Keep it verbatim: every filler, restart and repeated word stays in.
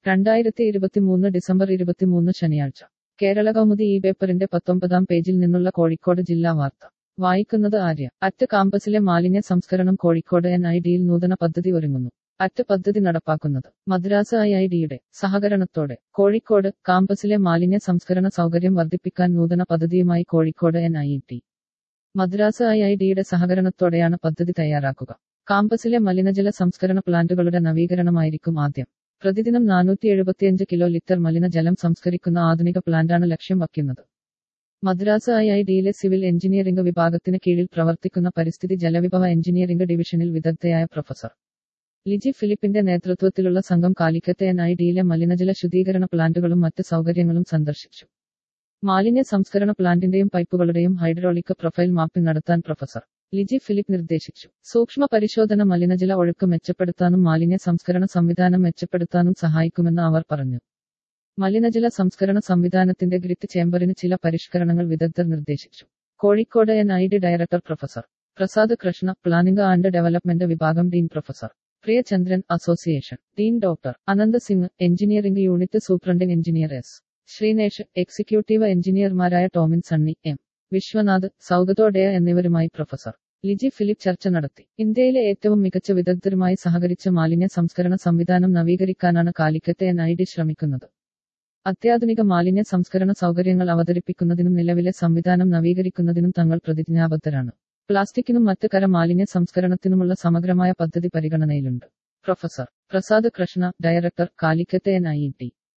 രണ്ടായിരത്തി ഇരുപത്തിമൂന്ന് ഡിസംബർ ഇരുപത്തിമൂന്ന് ശനിയാഴ്ച കേരള കൗമുദി ഈ പേപ്പറിന്റെ പത്തൊമ്പതാം പേജിൽ നിന്നുള്ള കോഴിക്കോട് ജില്ലാ വാർത്ത വായിക്കുന്നത് ആര്യ. അറ്റ് കാമ്പസിലെ മാലിന്യ സംസ്കരണം കോഴിക്കോട് എൻ ഐ ഡിയിൽ നൂതന പദ്ധതി ഒരുങ്ങുന്നു. അറ്റ് പദ്ധതി നടപ്പാക്കുന്നത് മദ്രാസ് ഐ ഐ ഡിയുടെ സഹകരണത്തോടെ. കോഴിക്കോട് കാമ്പസിലെ മാലിന്യ സംസ്കരണ സൗകര്യം വർദ്ധിപ്പിക്കാൻ നൂതന പദ്ധതിയുമായി Kozhikode N I T. Madras I I ഡിയുടെ സഹകരണത്തോടെയാണ് പദ്ധതി തയ്യാറാക്കുക. കാമ്പസിലെ മലിനജല സംസ്കരണ പ്ലാന്റുകളുടെ നവീകരണമായിരിക്കും ആദ്യം. പ്രതിദിനം നാനൂറ്റി എഴുപത്തിയഞ്ച് കിലോ ലിറ്റർ മലിനജലം സംസ്കരിക്കുന്ന ആധുനിക പ്ലാന്റാണ് ലക്ഷ്യം വയ്ക്കുന്നത്. മദ്രാസ് ഐ ഐ ഡിയിലെ സിവിൽ എഞ്ചിനീയറിംഗ് വിഭാഗത്തിന് കീഴിൽ പ്രവർത്തിക്കുന്ന പരിസ്ഥിതി ജലവിഭവ എഞ്ചിനീയറിംഗ് ഡിവിഷനിൽ വിദഗ്ധയായ പ്രൊഫസർ ലിജി ഫിലിപ്പിന്റെ നേതൃത്വത്തിലുള്ള സംഘം കാലിക്കറ്റ് എൻ ഐ ഡിയിലെ മലിനജല ശുദ്ധീകരണ പ്ലാന്റുകളും മറ്റ് സൗകര്യങ്ങളും സന്ദർശിച്ചു. മാലിന്യ സംസ്കരണ പ്ലാന്റിന്റെയും പൈപ്പുകളുടെയും ഹൈഡ്രോളിക് പ്രൊഫൈൽ മാപ്പിംഗ് നടത്താൻ പ്രൊഫസർ ലിജി ഫിലിപ്പ് നിർദ്ദേശിച്ചു. സൂക്ഷ്മ പരിശോധന മലിനജല ഒഴുക്ക് മെച്ചപ്പെടുത്താനും മാലിന്യ സംസ്കരണ സംവിധാനം മെച്ചപ്പെടുത്താനും സഹായിക്കുമെന്ന് അവർ പറഞ്ഞു. മലിനജല സംസ്കരണ സംവിധാനത്തിന്റെ ഗ്രിറ്റ് ചേംബറിന് ചില പരിഷ്കരണങ്ങൾ വിദഗ്ധർ നിർദ്ദേശിച്ചു. Kozhikode N I D director professor Prasad Krishna, planning and development വിഭാഗം dean professor Priyachandran, association dean doctor Anant Singh, engineering unit superintending engineer S Sreenesh, executive എഞ്ചിനീയർമാരായ ടോമിൻ സണ്ണി, എം വിശ്വനാഥ്, സൗഗതോഡയ എന്നിവരുമായി പ്രൊഫസർ ലിജി ഫിലിപ്പ് ചർച്ച നടത്തി. ഇന്ത്യയിലെ ഏറ്റവും മികച്ച വിദഗ്ധരുമായി സഹകരിച്ച് മാലിന്യ സംസ്കരണ സംവിധാനം നവീകരിക്കാനാണ് കാലിക്കറ്റ് എൻ ഐ ഡി ശ്രമിക്കുന്നത്. അത്യാധുനിക മാലിന്യ സംസ്കരണ സൗകര്യങ്ങൾ അവതരിപ്പിക്കുന്നതിനും നിലവിലെ സംവിധാനം നവീകരിക്കുന്നതിനും തങ്ങൾ പ്രതിജ്ഞാബദ്ധരാണ്. പ്ലാസ്റ്റിക്കിനും മറ്റ് കര മാലിന്യ സംസ്കരണത്തിനുമുള്ള സമഗ്രമായ പദ്ധതി പരിഗണനയിലുണ്ട്. Professor Prasad Krishna, director, Calicut N I T.